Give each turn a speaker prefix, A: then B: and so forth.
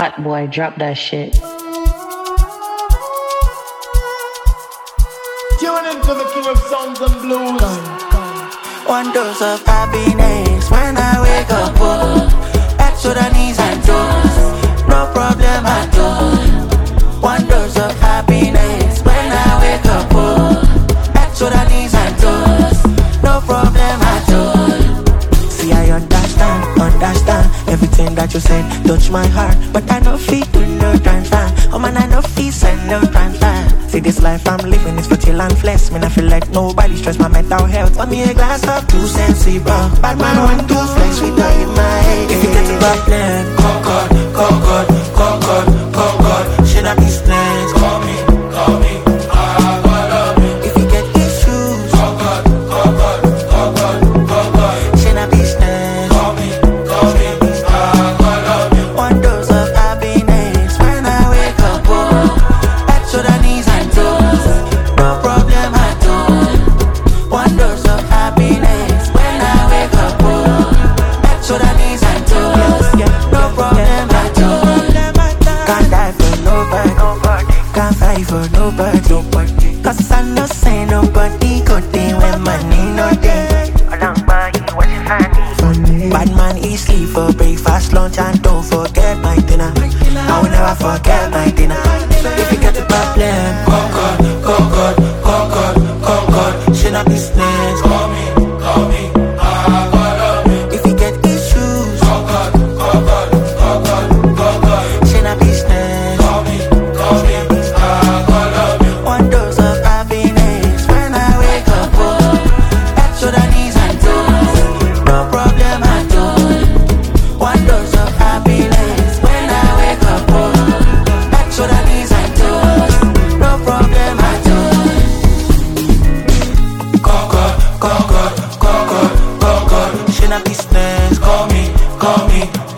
A: Hot boy, drop that shit.
B: Tune into the king of sounds and blues.
C: One dose of happiness when I wake up. Back to the knees and toes. No problem at all. One dose of happiness when I wake up. Back to the knees and toes. No problem at all. See, I understand everything that you said. Touch my heart, but I no fit to no transfer. Oh man, I no fit send no transfer. See, this life I'm living is for chill and flesh. Man, I feel like nobody stress my mental health. Want me a glass of too sensible. Bad man want to flex with her in my head. If you get a problem, call God, call God, call God, call God. Should I be snatched? Call me, call me. If you get issues, call God, call God, call God, call God. Should I be snatched? Call me, call me. One dose of happiness when I wake up. Back to the knees and toes. No problem at all. One dose of happiness when I wake up. Back to the knees and toes. No problem at all. Can't die for nobody. Can't fight for nobody. Cause I know say nobody go there when money no day. Bad man eat sleep for breakfast, lunch and don't forget my dinner. I will never forget my dinner. If you get a problem, call God, call God, call God, call God. Should not be snatched. Call me, call me. If you get issues, call God, call God, call God, call God. Should not be snatched. Call me, call me. One dose of happiness when I wake up. Back to the knees and toes. No problem at all. One dose of happiness when I wake up. Back to the knees and toes. No problem at all. Call God, call God, call God, call God. Should not be snatched. Call me, call me.